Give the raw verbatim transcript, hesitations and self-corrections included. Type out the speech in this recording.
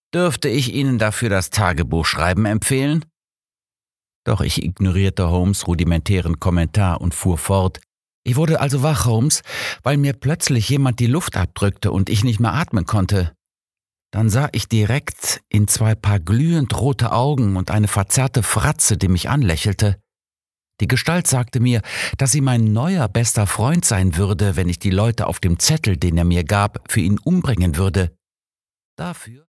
Dürfte ich Ihnen dafür das Tagebuchschreiben empfehlen?« Doch ich ignorierte Holmes' rudimentären Kommentar und fuhr fort. »Ich wurde also wach, Holmes, weil mir plötzlich jemand die Luft abdrückte und ich nicht mehr atmen konnte. Dann sah ich direkt in zwei Paar glühend rote Augen und eine verzerrte Fratze, die mich anlächelte. Die Gestalt sagte mir, dass sie mein neuer bester Freund sein würde, wenn ich die Leute auf dem Zettel, den er mir gab, für ihn umbringen würde. Dafür